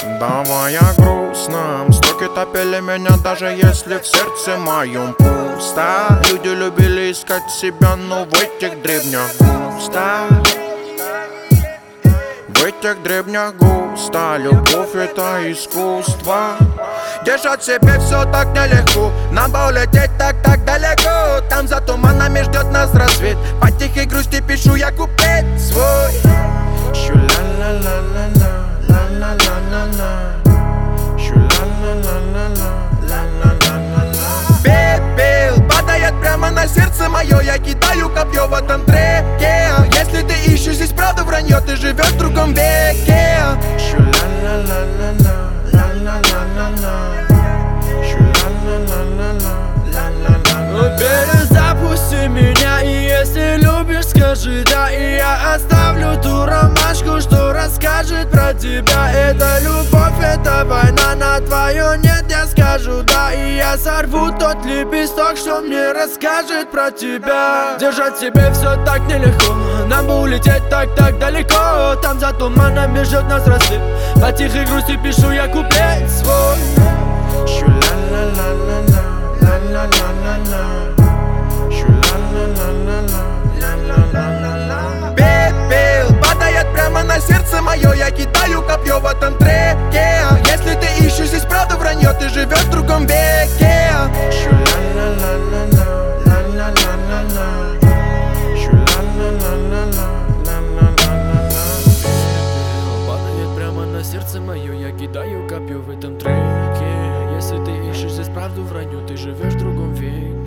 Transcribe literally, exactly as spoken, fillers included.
Давай о грустном. Строки топили меня, даже если в сердце моем пусто. Люди любили искать себя, но в этих древнях густо. В этих древнях густо. Любовь — это искусство. Держать себе все так нелегко. Нам бы улететь так-так далеко. Там за туманами ждет нас рассвет. По тихой грусти пишу я куплет свой. Шу ла ла ла ла ла ла ла ла ла. Шу ла ла ла ла ла ла ла ла ла. Пепел падает прямо на сердце мое. Я кидаю копье в этом треке. Если ты ищешь здесь правду, вранье, ты живешь в другом веке. Шу ла ла ла ла ла ла ла ла ла. Перезапусти меня, и если любишь, скажи да. И я оставлю ту ромашку, что расскажет про тебя. Это любовь, это война, на твою нет, я скажу да. И я сорву тот лепесток, что мне расскажет про тебя. Держать себе все так нелегко. Нам бы улететь так-так далеко. Там за туманами ждет нас рассвет. По тихой грусти пишу я куплет свой. Шу ла ла ла ла ла ла ла ла ла. Шу ла ла ла ла ла ла ла ла. Пепел падает прямо на сердце мое. Я кидаю копье в этом треке. Если ты ищешь здесь правду, вранье, ты живешь в другом веке. Шу ла ла ла ла ла ла ла ла ла. Шу ла ла ла ла ла ла ла ла. Падает прямо на сердце мое. Я кидаю копье в этом треке. Если ты ищешь здесь правду, вранье, ты живешь в другом веке.